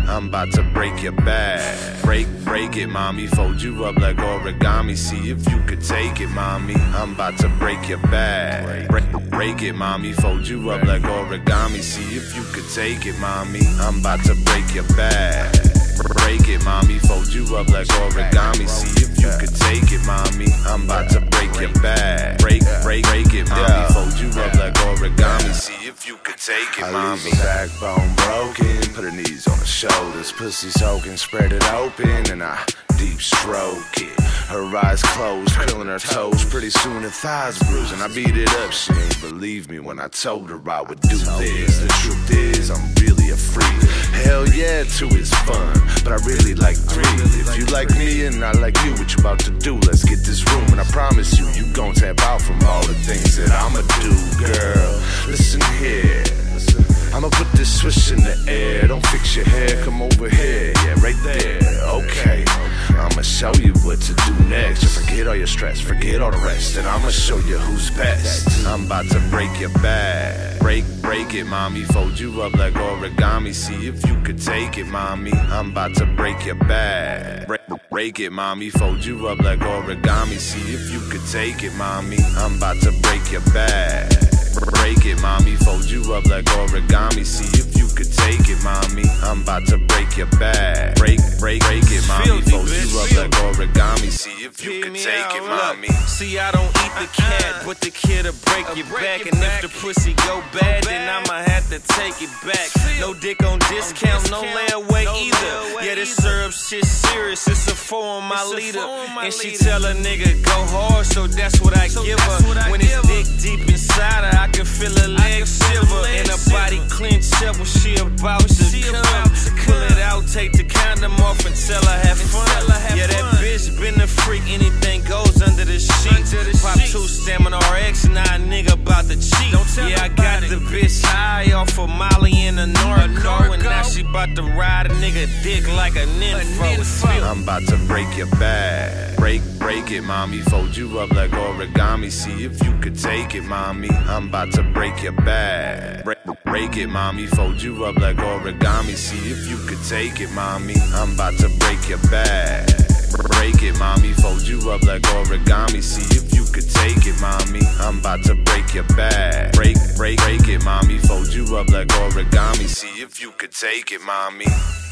I'm about to break your back. Break it, mommy. Fold you up like origami. See if you could take it, mommy. I'm about to break your back. Break it, mommy. Fold you up like origami. See if you could take it, mommy. I'm about to break your back. Break it, mommy. Fold you up like origami. See if you could take it, mommy. I'm about to break your back. Break it, mommy. Fold you up like origami. See if you could take it, mommy. I leave her backbone broken, put her knees on her shoulders, pussy soaking, spread it open, and I deep stroke it. Her eyes closed, curling her toes. Pretty soon her thighs bruised, and I beat it up. She ain't believe me when I told her I would do this. The truth is, I'm really a freak. Hell yeah, two is fun, but I really like three. If you like me and I like you, what you about to do? Let's get this room, and I promise you, you gon' tap out from all the things that I'ma do, girl. Listen here, I'ma put this swish in the air. Don't fix your hair, come over here. Yeah, right there, okay. I'ma show you what to do next. You forget all your stress, forget all the rest, and I'ma show you who's best. I'm about to break your back. Break it, mommy. Fold you up like origami. See if you could take it, mommy. I'm about to break your back. Break it, mommy. Fold you up like origami. See if you could take it, mommy. I'm about to break your back. Break it, mommy. Fold you up like origami. See if you could take it, mommy. I'm about to break your back. Break it, mommy. Fold you up like origami. See if you could take it, mommy. See, I don't eat the cat, but the kid'll break your back. And if the pussy go bad, then I'ma have to take it back. No dick on discount, no layaway either. Yeah, this syrup shit serious, it's a 4 on my leader. And she tell a nigga go hard, so that's what I give her. When it's dick deep inside her, I can feel her leg shiver and her body clench up when she about to come. Pull it out, take the condom off and tell her have fun. Yeah, that bitch been a freak, anything goes under the sheet. Pop 2 stamina RX, now a nigga about to cheat. Yeah, I got the bitch high off of Molly and a Norco, and now she about to ride a nigga dick like a nympho. I'm about to break your back. Break it, mommy. Fold you up like origami. See if you could take it, mommy. I'm about to break your back. Break it, mommy. Fold you up like origami. See if you could take it, mommy. I'm about to break your back. Break it, mommy. Fold you up like origami. See if you could take it, mommy. I'm about to break your back. Break it, mommy. Fold you up like origami. See if you could take it, mommy.